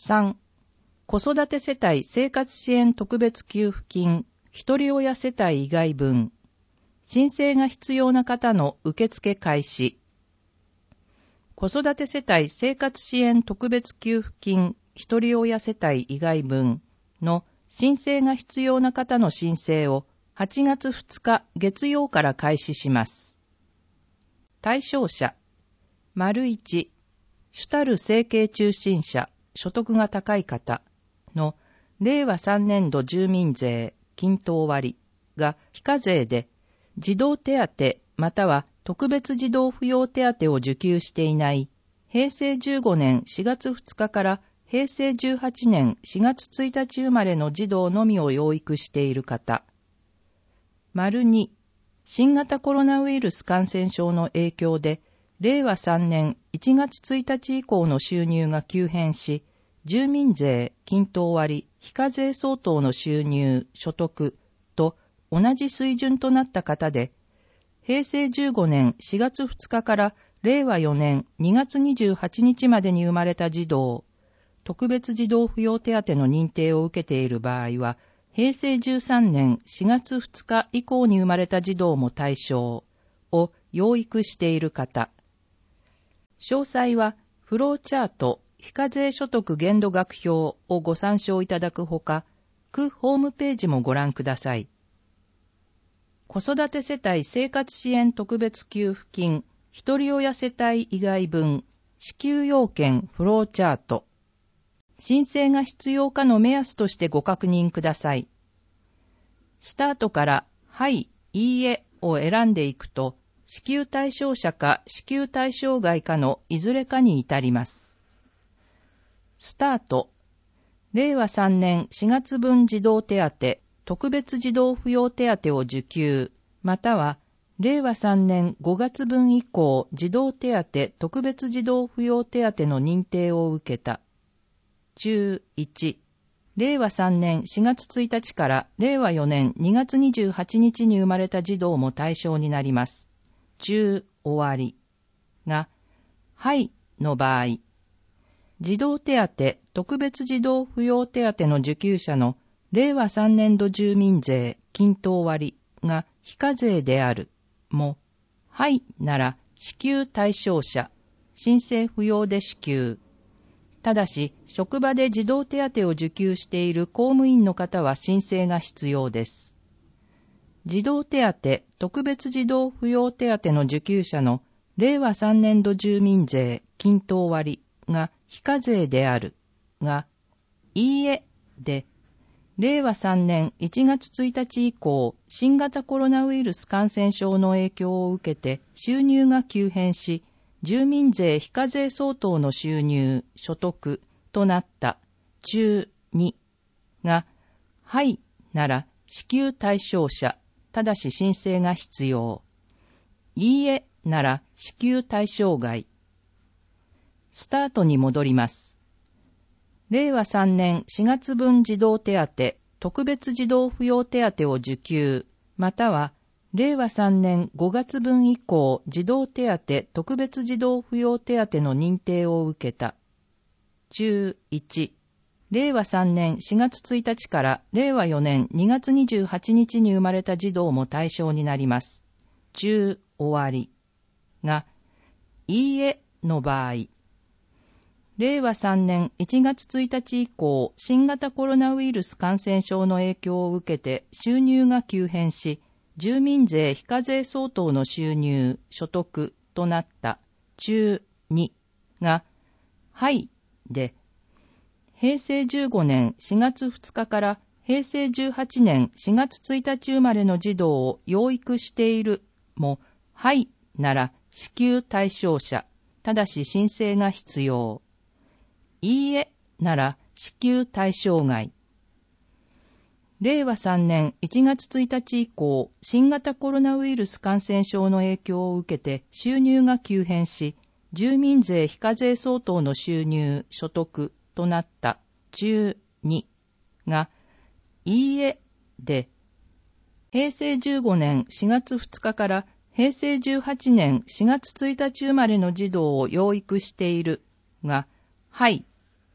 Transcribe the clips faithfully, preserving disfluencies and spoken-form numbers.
さん、子育て世帯生活支援特別給付金、一人親世帯以外分、申請が必要な方の受付開始。子育て世帯生活支援特別給付金、一人親世帯以外分の申請が必要な方の申請をはちがつふつか月曜から開始します。対象者、丸いち、主たる生計中心者、所得が高い方の令和さんねんど住民税均等割が非課税で、児童手当または特別児童扶養手当を受給していないへいせいじゅうごねんしがつふつかからへいせいじゅうはちねんしがつついたち生まれの児童のみを養育している方。丸に、新型コロナウイルス感染症の影響で、令和さんねんいちがつついたち以降の収入が急変し、住民税均等割非課税相当の収入、所得と同じ水準となった方で、へいせいじゅうごねんしがつふつかから令和よねんにがつにじゅうはちにちまでに生まれた児童、特別児童扶養手当の認定を受けている場合は、へいせいじゅうさんねんしがつふつか以降に生まれた児童も対象を養育している方。詳細はフローチャート非課税所得限度額表をご参照いただくほか、区ホームページもご覧ください。子育て世帯生活支援特別給付金一人親世帯以外分支給要件フローチャート。申請が必要かの目安としてご確認ください。スタートからはい、いいえを選んでいくと、支給対象者か支給対象外かのいずれかに至ります。スタート。令和さんねんしがつ分児童手当、特別児童扶養手当を受給、または令和さんねんごがつ分以降児童手当、特別児童扶養手当の認定を受けた。中いち、令和さんねんしがつついたちから令和よねんにがつにじゅうはちにちに生まれた児童も対象になります。中終わりが、はいの場合、児童手当、特別児童扶養手当の受給者の令和さんねんど住民税均等割が非課税であるも、はいなら支給対象者、申請不要で支給。ただし、職場で児童手当を受給している公務員の方は申請が必要です。児童手当、特別児童扶養手当の受給者の令和さんねんど住民税均等割が非課税であるが、いいえで、令和さんねんいちがつついたち以降、新型コロナウイルス感染症の影響を受けて収入が急変し、住民税非課税相当の収入、所得となった中にが、はいなら支給対象者、ただし申請が必要。いいえなら支給対象外。スタートに戻ります。令和さんねんしがつ分児童手当、特別児童扶養手当を受給、または令和さんねんごがつ分以降児童手当、特別児童扶養手当の認定を受けた。中いち、令和さんねんしがつついたちから令和よねんにがつにじゅうはちにちに生まれた児童も対象になります。中終わりが、いいえの場合、令和さんねんいちがつついたち以降、新型コロナウイルス感染症の影響を受けて収入が急変し、住民税非課税相当の収入、所得となった中にが、はいで、へいせいじゅうごねんしがつふつかからへいせいじゅうはちねんしがつついたち生まれの児童を養育しているも、はいなら支給対象者、ただし申請が必要。いいえなら支給対象外。令和さんねんいちがつついたち以降、新型コロナウイルス感染症の影響を受けて収入が急変し、住民税非課税相当の収入、所得となった中にが、いいえで、へいせいじゅうごねんしがつふつかからへいせいじゅうはちねんしがつついたち生まれの児童を養育しているが、はい。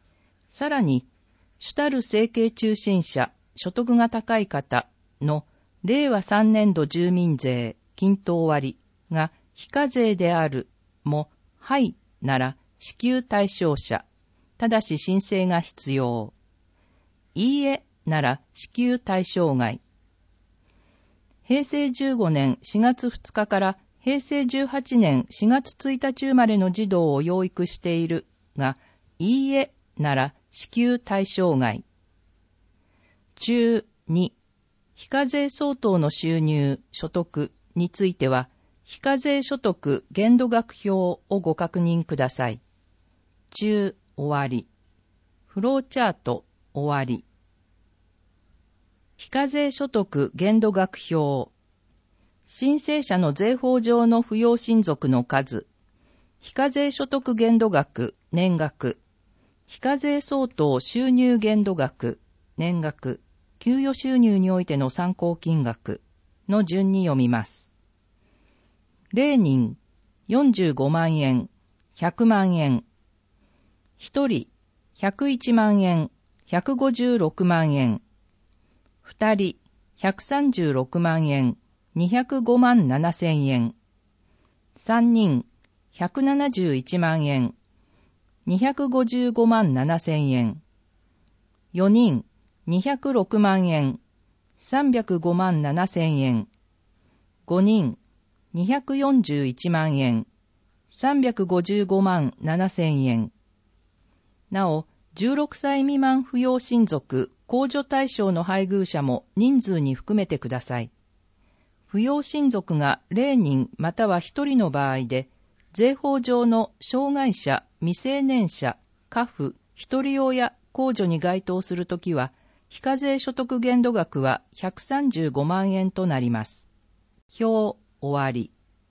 さらに、主たる生計中心者、所得が高い方のれいわさんねん度住民税均等割が非課税であるも、はいなら支給対象者、ただし申請が必要。いいえなら支給対象外。へいせいじゅうごねんしがつふつかからへいせいじゅうはちねんしがつついたち生まれの児童を養育しているが、いいえなら支給対象外。中に、非課税相当の収入、所得については、非課税所得限度額表をご確認ください。中終わり。フローチャート終わり。非課税所得限度額表。申請者の税法上の扶養親族の数。非課税所得限度額、年額。非課税相当収入限度額、年額。給与収入においての参考金額の順に読みます。れいにん、よんじゅうごまんえん、ひゃくまんえん。ひとり、ひゃくいちまんえん、ひゃくごじゅうろくまんえん。ふたり、ひゃくさんじゅうろくまんえん、にひゃくごまんななせんえん。さんにん、ひゃくななじゅういちまんえん、にひゃくごじゅうごまんななせんえん。よにん、にひゃくろくまんえん、さんびゃくごまんななせんえん。ごにん、にひゃくよんじゅういちまんえん、さんびゃくごじゅうごまんななせんえん。なお、じゅうろくさい未満扶養親族、控除対象の配偶者も人数に含めてください。扶養親族がれいにんまたはひとりの場合で、税法上の障害者、未成年者、家父、一人親、控除に該当するときは、非課税所得限度額はひゃくさんじゅうごまんえんとなります。表終わり。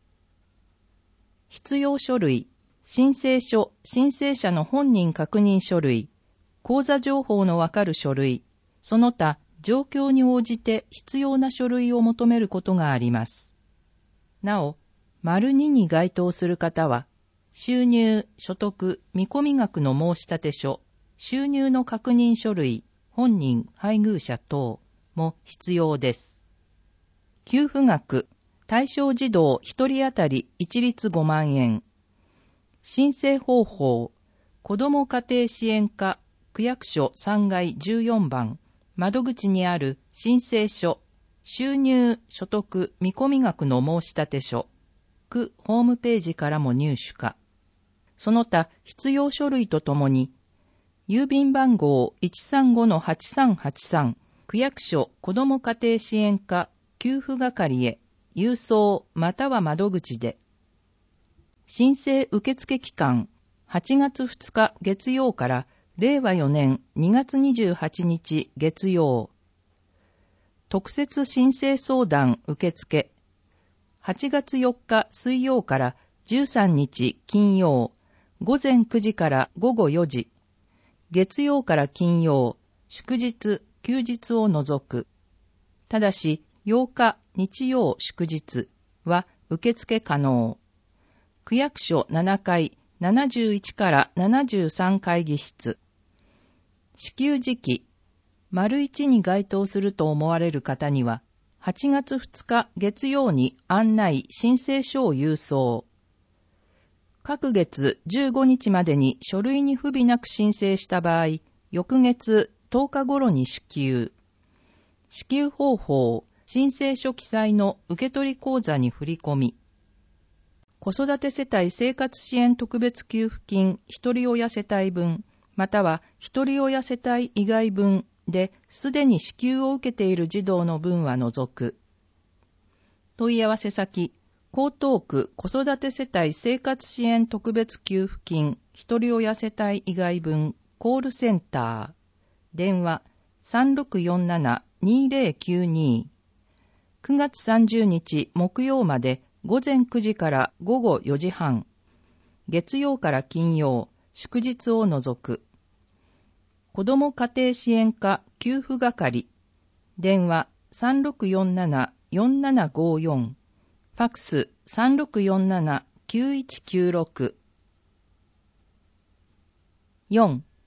必要書類、申請書、申請者の本人確認書類、口座情報のわかる書類、その他状況に応じて必要な書類を求めることがあります。なお、丸にに該当する方は、収入、所得、見込み額の申立書、収入の確認書類、本人、配偶者等も必要です。給付額、対象児童ひとり当たり一律ごまんえん。申請方法、子ども家庭支援課、区役所さん階じゅうよんばん、窓口にある申請書、収入、所得、見込み額の申立書、区ホームページからも入手可。その他必要書類とともに、郵便番号 いちさんごのはちさんはちさん 区役所子ども家庭支援課給付係へ郵送または窓口で。申請受付期間はちがつふつか月曜かられいわよねんにがつにじゅうはちにち月曜。特設申請相談受付はちがつよっか水曜からじゅうさんにち金曜ごぜんくじからごごよじ。月曜から金曜、祝日、休日を除く。ただし、ようか日曜祝日は受付可能。区役所ななかいななじゅういちからななじゅうさん会議室。支給時期、丸いちに該当すると思われる方には、はちがつふつか月曜に案内申請書を郵送。各月じゅうごにちまでに書類に不備なく申請した場合、翌月とおか頃に支給。支給方法、申請書記載の受取口座に振り込み。子育て世帯生活支援特別給付金一人親世帯分、または一人親世帯以外分ですでに支給を受けている児童の分は除く。問い合わせ先、江東区子育て世帯生活支援特別給付金一人親世帯以外分コールセンター電話 さんろくよんななにぜろきゅうに くがつさんじゅうにち木曜までごぜんくじからごごよじはん月曜から金曜祝日を除く子ども家庭支援課給付係電話 さんろくよんななよんななごよんファックス さんろくよんななきゅういちきゅうろく よん.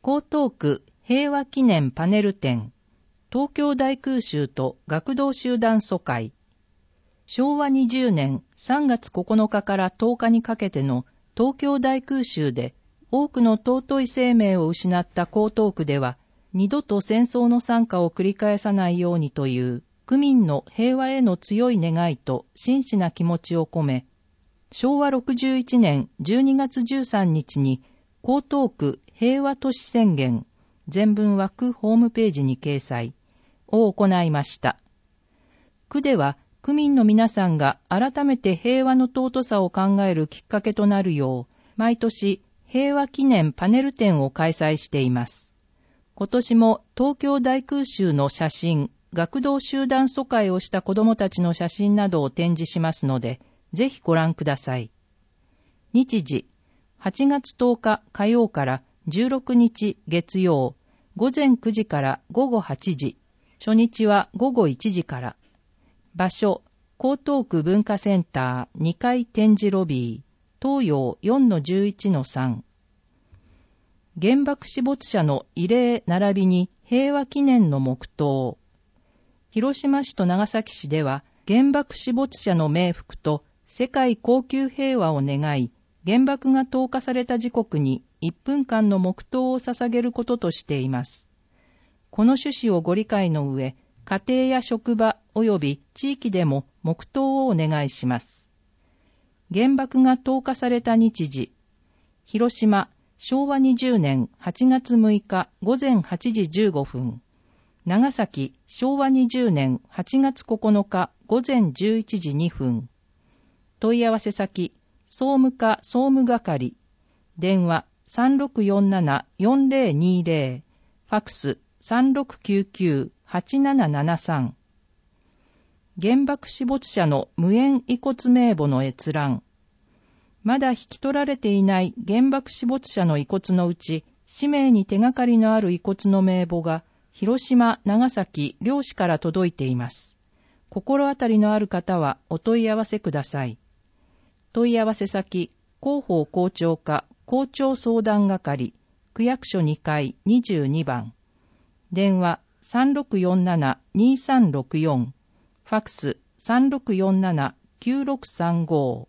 江東区平和記念パネル展、東京大空襲と学童集団疎開。しょうわにじゅうねんさんがつここのかからとおかにかけての東京大空襲で多くの尊い生命を失った江東区では、二度と戦争の惨禍を繰り返さないようにという区民の平和への強い願いと真摯な気持ちを込め、しょうわろくじゅういちねんじゅうにがつじゅうさんにちに江東区平和都市宣言、全文は区ホームページに掲載を行いました。区では区民の皆さんが改めて平和の尊さを考えるきっかけとなるよう、毎年平和記念パネル展を開催しています。今年も東京大空襲の写真、学童集団疎開をした子どもたちの写真などを展示しますので、ぜひご覧ください。日時、はちがつとおか火曜からじゅうろくにち月曜、ごぜんくじからごごはちじ、初日はごごいちじから。場所、江東区文化センターにかい展示ロビー、東洋 よんのじゅういちのさん。原爆死没者の慰霊並びに平和記念の黙祷。広島市と長崎市では原爆死没者の冥福と世界恒久平和を願い、原爆が投下された時刻にいっぷんかんの黙祷を捧げることとしています。この趣旨をご理解の上、家庭や職場及び地域でも黙祷をお願いします。原爆が投下された日時、広島、しょうわにじゅうねんはちがつむいかごぜんはちじじゅうごふん、長崎、しょうわにじゅうねんはちがつここのかごぜんじゅういちじにふん。問い合わせ先、総務課総務係、電話 さんろくよんななよんぜろにぜろ、ファックス さんろくきゅうきゅうはちななななさん。原爆死没者の無縁遺骨名簿の閲覧。まだ引き取られていない原爆死没者の遺骨のうち、氏名に手がかりのある遺骨の名簿が、広島、長崎、両市から届いています。心当たりのある方はお問い合わせください。問い合わせ先、広報校長課、校長相談係、区役所にかいにじゅうにばん。電話 さんろくよんななにさんろくよん、ファックス さんろくよんななきゅうろくさんご。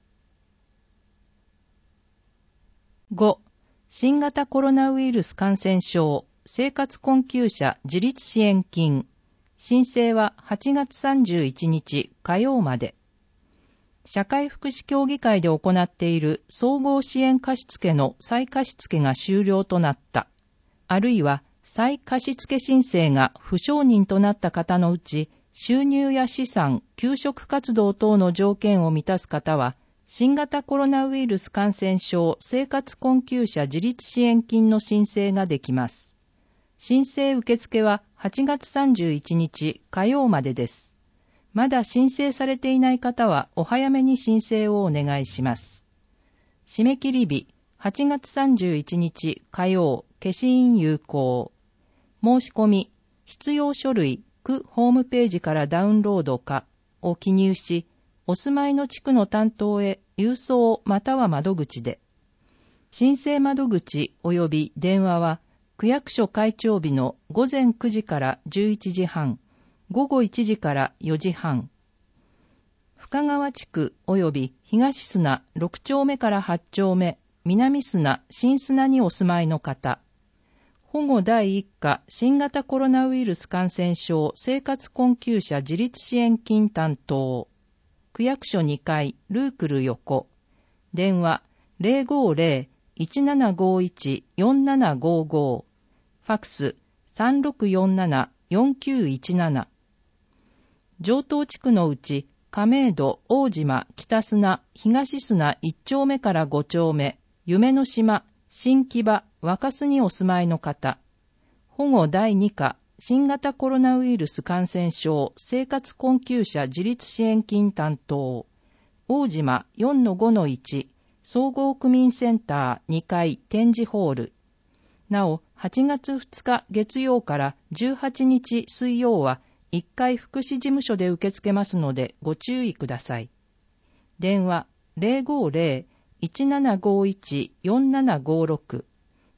ご. 新型コロナウイルス感染症生活困窮者自立支援金。申請ははちがつさんじゅういちにち火曜まで。社会福祉協議会で行っている総合支援貸付の再貸付が終了となった。あるいは再貸付申請が不承認となった方のうち、収入や資産、給食活動等の条件を満たす方は、新型コロナウイルス感染症生活困窮者自立支援金の申請ができます。申請受付ははちがつさんじゅういちにち火曜までです。まだ申請されていない方はお早めに申請をお願いします。締め切り日はちがつさんじゅういちにち火曜、消印有効。申し込み、必要書類、区ホームページからダウンロードかを記入し、お住まいの地区の担当へ郵送または窓口で。申請窓口及び電話は、区役所開庁日のごぜんくじからじゅういちじはん、ごごいちじからよじはん。深川地区及び東砂ろくちょうめからはちちょうめ、南砂、新砂にお住まいの方。保護第一課新型コロナウイルス感染症生活困窮者自立支援金担当。区役所にかいルークル横。電話 ゼロごゼロ いちななごいち よんななごご。ファックス さんろくよんなな よんきゅういちなな。城東地区のうち亀戸、大島、北砂、東砂いっちょうめからごちょうめ、夢の島、新木場、若洲にお住まいの方。保護第二課新型コロナウイルス感染症生活困窮者自立支援金担当。大島 よんのごのいち 総合区民センターにかい展示ホール。なお、はちがつふつか月曜からじゅうはちにち水曜はいっかい福祉事務所で受け付けますのでご注意ください。電話 ゼロごゼロ いちななごいち よんななごろく。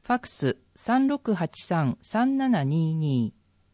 ファックス さんろくはちさん さんななにに。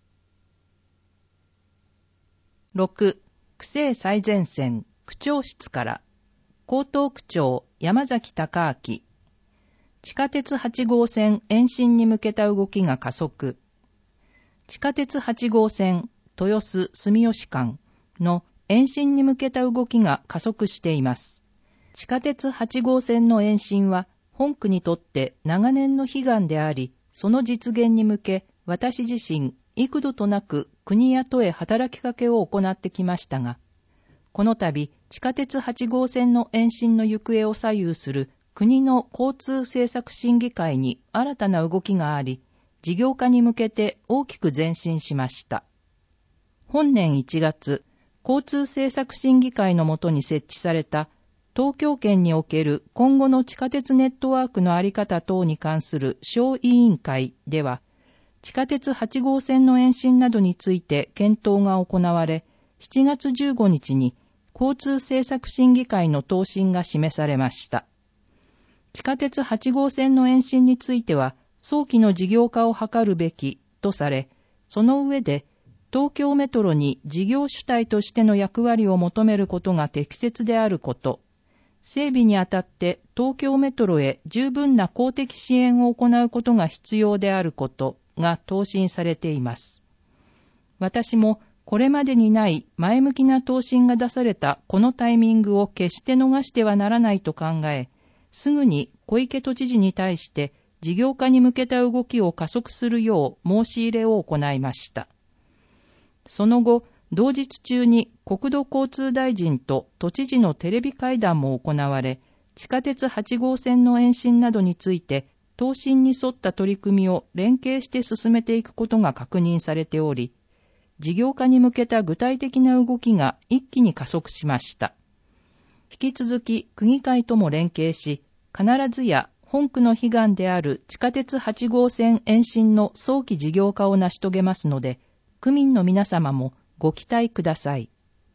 ろく. 区政最前線区長室から江東区長山崎隆明。地下鉄はち号線延伸に向けた動きが加速。地下鉄はち号線豊洲住吉間の延伸に向けた動きが加速しています。地下鉄はち号線の延伸は本区にとって長年の悲願であり、その実現に向け私自身幾度となく国や都へ働きかけを行ってきましたが、この度地下鉄はち号線の延伸の行方を左右する国の交通政策審議会に新たな動きがあり、事業化に向けて大きく前進しました。本年いちがつ、交通政策審議会の下に設置された東京圏における今後の地下鉄ネットワークの在り方等に関する小委員会では、地下鉄はち号線の延伸などについて検討が行われ、しちがつじゅうごにちに交通政策審議会の答申が示されました。地下鉄はち号線の延伸については、早期の事業化を図るべきとされ、その上で、東京メトロに事業主体としての役割を求めることが適切であること、整備にあたって東京メトロへ十分な公的支援を行うことが必要であることが答申されています。私もこれまでにない前向きな答申が出されたこのタイミングを決して逃してはならないと考え、すぐに小池都知事に対して事業化に向けた動きを加速するよう申し入れを行いました。その後、同日中に国土交通大臣と都知事のテレビ会談も行われ、地下鉄はち号線の延伸などについて、答申に沿った取り組みを連携して進めていくことが確認されており、事業化に向けた具体的な動きが一気に加速しました。引き続き区議会とも連携し、必ずや本区の悲願である地下鉄はち号線延伸の早期事業化を成し遂げますので、区民の皆様もご期待ください。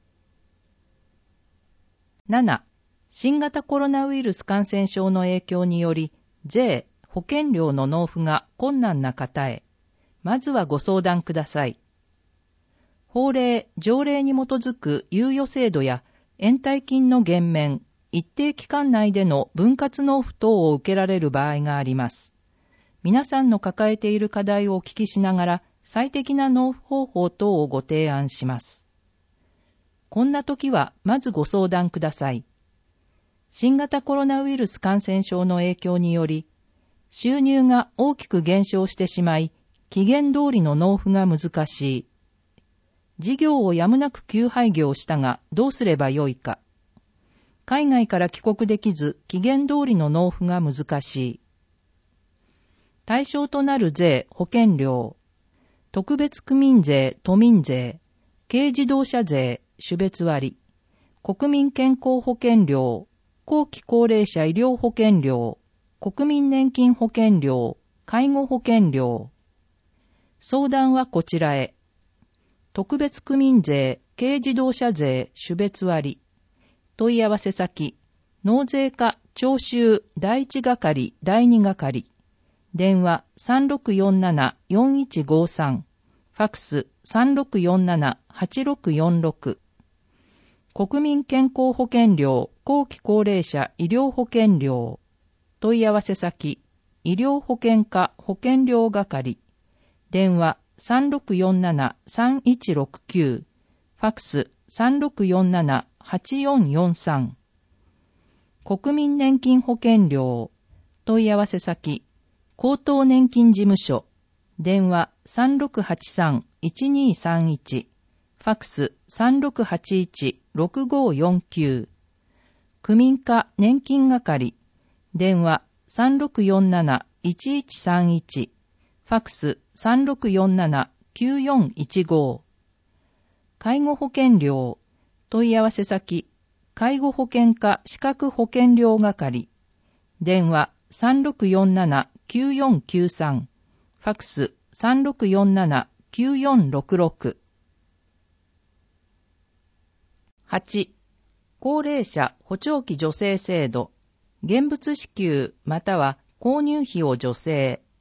なな. 新型コロナウイルス感染症の影響により、税、保険料の納付が困難な方へ、まずはご相談ください。法令、条例に基づく猶予制度や延滞金の減免、一定期間内での分割納付等を受けられる場合があります。皆さんの抱えている課題をお聞きしながら、最適な納付方法等をご提案します。こんな時はまずご相談ください。新型コロナウイルス感染症の影響により、収入が大きく減少してしまい、期限通りの納付が難しい。事業をやむなく休廃業したがどうすればよいか。海外から帰国できず期限通りの納付が難しい。対象となる税、保険料、特別区民税、都民税、軽自動車税、種別割、国民健康保険料、後期高齢者医療保険料、国民年金保険料、介護保険料。相談はこちらへ。特別区民税、軽自動車税、種別割。問い合わせ先、納税課徴収第一係、第二係。電話 さんろくよんなな よんいちごさん。ファックス さんろくよんなな はちろくよんろく。国民健康保険料、後期高齢者医療保険料。問い合わせ先、医療保険課保険料係。電話 さんろくよんなな さんいちろくきゅう。ファックス さんろくよんなな はちよんよんさん。国民年金保険料。問い合わせ先、高等年金事務所。電話 さんろくはちさん いちにさんいち。ファックス さんろくはちいち ろくごよんきゅう。区民課年金係。電話 さんろくよんなな いちいちさんいち。ファックス さんろくよんなな きゅうよんいちご。介護保険料。問い合わせ先、介護保険課資格保険料係。電話 さんろくよんなな きゅうよんきゅうさん。ファックス さんろくよんなな きゅうよんろくろく。はち. 高齢者補聴器助成制度。現物支給または購入費を助成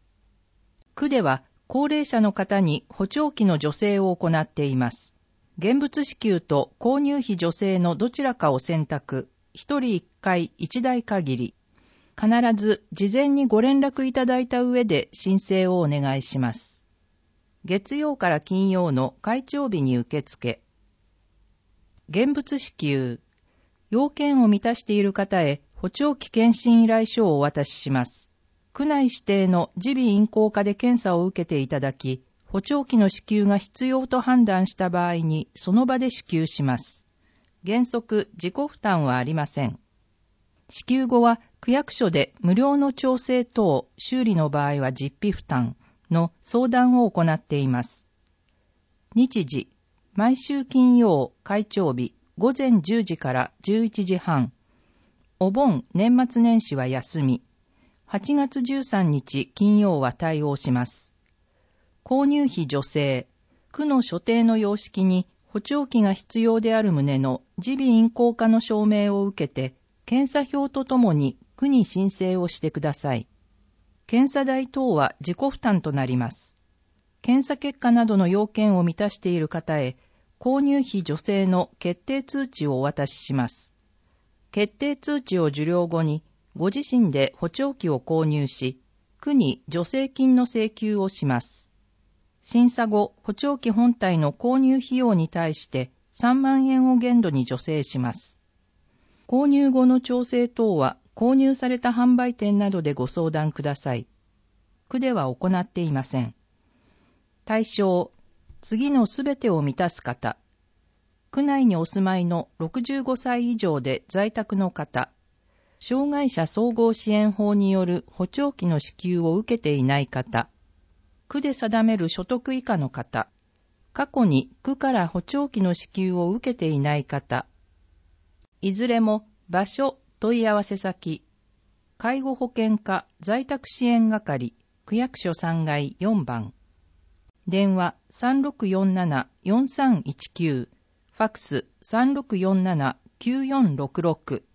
区では高齢者の方に補聴器の助成を行っています。現物支給と購入費助成のどちらかを選択、一人一回一台限り。必ず事前にご連絡いただいた上で申請をお願いします。月曜から金曜の会長日に受付。現物支給。要件を満たしている方へ補聴器検診依頼書をお渡しします。区内指定の耳鼻咽喉科で検査を受けていただき、補聴器の支給が必要と判断した場合にその場で支給します。原則自己負担はありません。支給後は区役所で無料の調整等、修理の場合は実費負担の相談を行っています。日時、毎週金曜、会長日、午前じゅうじからじゅういちじはん。お盆、年末年始は休み。はちがつじゅうさんにち金曜は対応します。購入費助成。区の所定の様式に補聴器が必要である旨の耳鼻咽喉科の証明を受けて、検査表とともに区に申請をしてください。検査代等は自己負担となります。検査結果などの要件を満たしている方へ、購入費助成の決定通知をお渡しします。決定通知を受領後に、ご自身で補聴器を購入し、区に助成金の請求をします。審査後、補聴器本体の購入費用に対してさんまんえんを限度に助成します。購入後の調整等は購入された販売店などでご相談ください。区では行っていません。対象、次のすべてを満たす方。区内にお住まいのろくじゅうごさい以上で在宅の方。障害者総合支援法による補聴器の支給を受けていない方。区で定める所得以下の方。過去に区から補聴器の支給を受けていない方。いずれも場所、問い合わせ先、介護保険課在宅支援係、区役所さんがいよんばん。電話 さんろくよんななよんさんいちきゅう、ファックス さんろくよんななきゅうよんろくろく。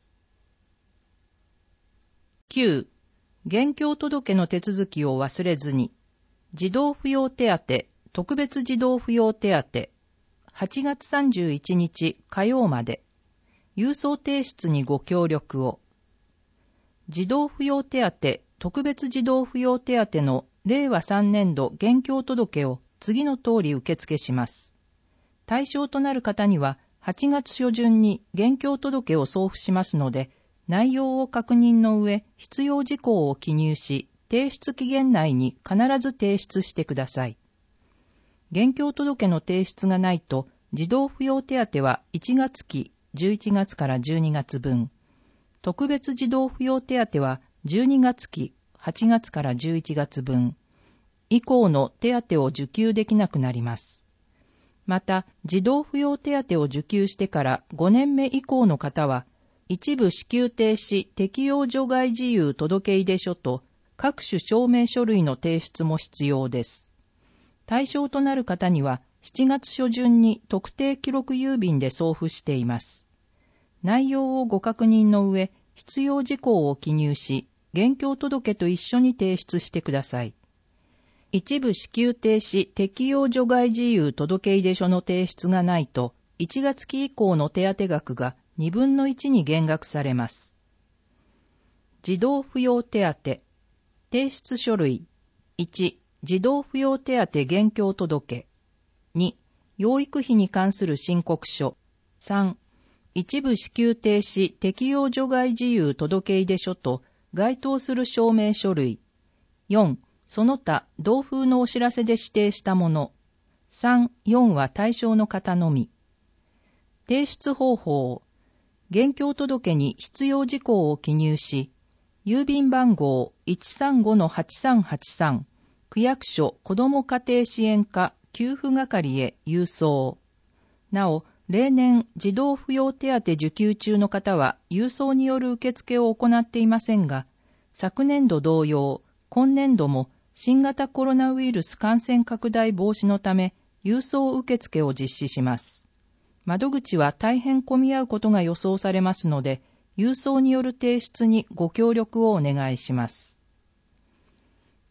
きゅう. 現況届の手続きを忘れずに。児童扶養手当、特別児童扶養手当、はちがつさんじゅういちにち火曜まで。郵送提出にご協力を。児童扶養手当、特別児童扶養手当のれいわさんねんど現況届を次の通り受付します。対象となる方にははちがつしょじゅんに現況届を送付しますので、内容を確認の上、必要事項を記入し、提出期限内に必ず提出してください。現況届の提出がないと、児童扶養手当はいちがつき、じゅういちがつからじゅうにがつぶん、特別児童扶養手当はじゅうにがつき、はちがつからじゅういちがつぶん、以降の手当を受給できなくなります。また、児童扶養手当を受給してからごねんめ以降の方は、一部支給停止適用除外事由届出書と各種証明書類の提出も必要です。対象となる方にはしちがつしょじゅんに特定記録郵便で送付しています。内容をご確認の上、必要事項を記入し、現況届と一緒に提出してください。一部支給停止適用除外事由届出書の提出がないと、いちがつき以降の手当額がにぶんのいちに減額されます。児童扶養手当、提出書類。いち、児童扶養手当現況届。に、養育費に関する申告書。さん、一部支給停止適用除外事由届出書と該当する証明書類。よん、その他同封のお知らせで指定したもの。さん、よんは対象の方のみ。提出方法。現況届に必要事項を記入し、郵便番号 いちさんごのはちさんはちさん、区役所子ども家庭支援課給付係へ郵送。なお、例年児童扶養手当受給中の方は郵送による受付を行っていませんが、昨年度同様、今年度も新型コロナウイルス感染拡大防止のため、郵送受付を実施します。窓口は大変混み合うことが予想されますので、郵送による提出にご協力をお願いします。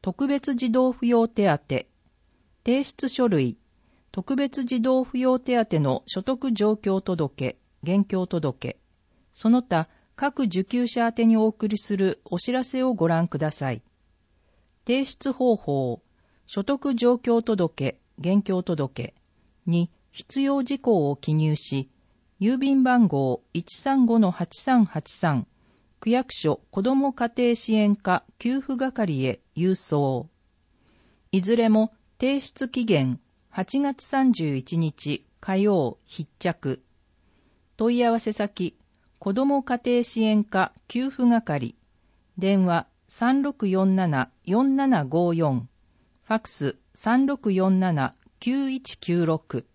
特別児童扶養手当、提出書類、特別児童扶養手当の所得状況届、現況届、その他各受給者宛てにお送りするお知らせをご覧ください。提出方法、所得状況届、現況届に必要事項を記入し、郵便番号 いちさんごのはちさんはちさん、区役所子ども家庭支援課給付係へ郵送。いずれも提出期限はちがつさんじゅういちにち火曜必着。問い合わせ先、子ども家庭支援課給付係、電話 さんろくよんななよんななごよん、ファックス さんろくよんななきゅういちきゅうろく。